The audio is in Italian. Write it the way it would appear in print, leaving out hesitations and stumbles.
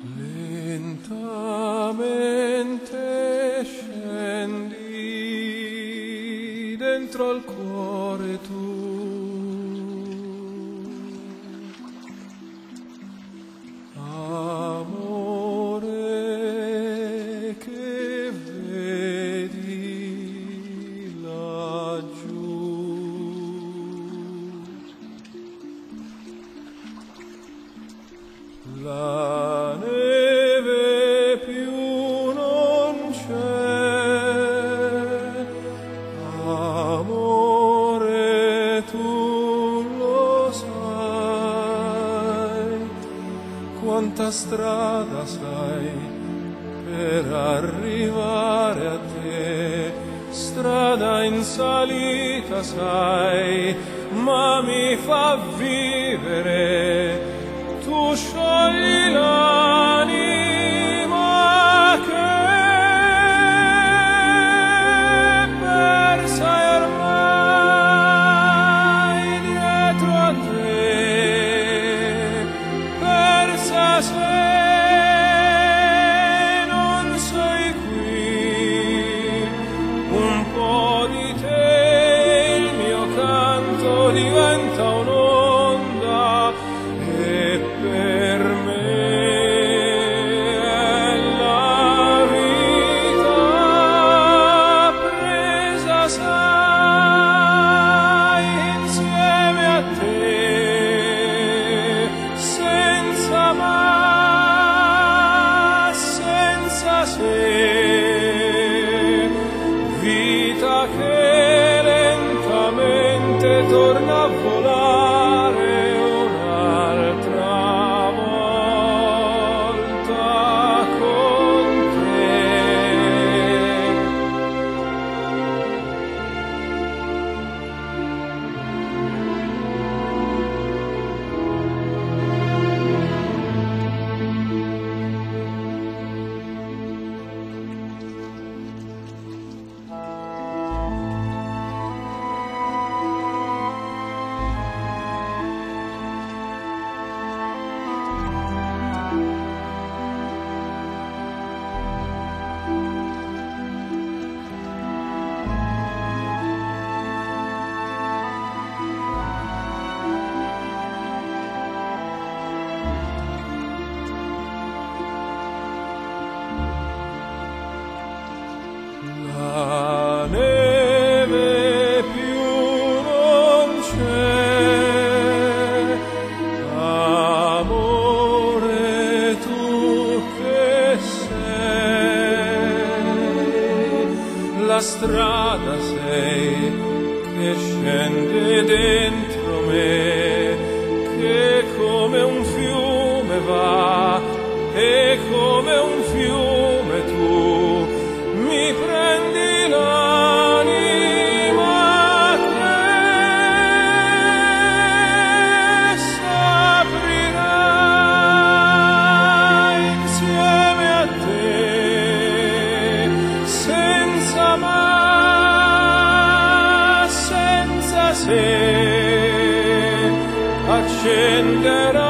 Lentamente scendi dentro al cuore tu, amore che vedi laggiù. La neve più non c'è, amore tu lo sai, quanta strada sai per arrivare a te, strada in salita sai, ma mi fa vivere. Tu sciogli l'anima che persa è ormai dietro a te, persa se non sei qui, un po' di te il mio canto diventa un'onda. Per me è la vita presa, sai, insieme a te, senza ma, senza se, vita che lentamente torna a volare. La neve più non c'è, amore tu che sei, la strada sei che scende dentro me, che come un fiume va e come un fiume tu mi prendi l'anima che s'aprirà insieme a te, senza ma, senza se, accenderà